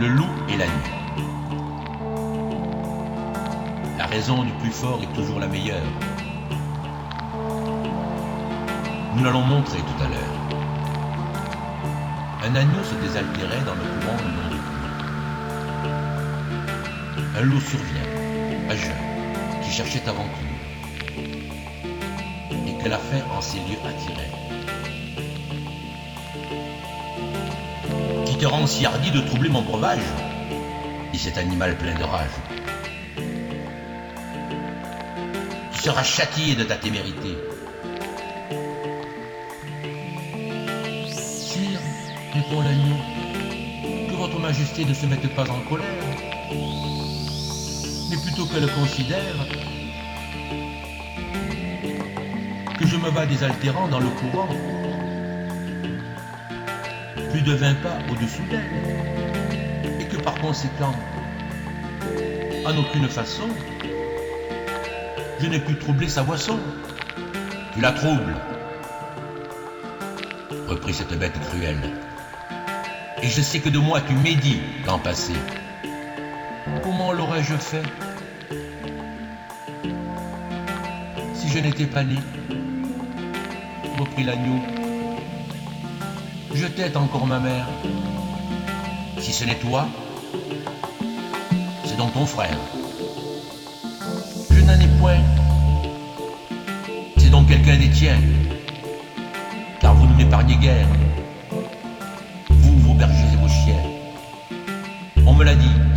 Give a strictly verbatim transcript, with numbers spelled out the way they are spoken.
le loup et l'agneau. La raison du plus fort est toujours la meilleure. Nous l'allons montrer tout à l'heure. Un agneau se désaltérait dans le courant du long de pluie. Un loup survient, à jeun, qui cherchait aventure, et que l'affaire en ces lieux attirait. Qui te rend si hardi de troubler mon breuvage, dit cet animal plein de rage. Tu seras châtié de ta témérité. Sire, répond l'agneau, que votre majesté ne se mette pas en colère, mais plutôt qu'elle considère que je me bats désaltérant dans le courant, plus de vingt pas au-dessous d'elle, et que par conséquent, en aucune façon, je n'ai pu troubler sa boisson. Tu la troubles, reprit cette bête cruelle, et je sais que de moi tu médis l'an passé. Comment l'aurais-je fait si je n'étais pas né? Reprit l'agneau. Je tête encore ma mère. Si ce n'est toi, c'est donc ton frère. Je n'en ai point. C'est donc quelqu'un des tiens, car vous ne m'épargnez guère, vous, vos bergers et vos chiens. On me l'a dit,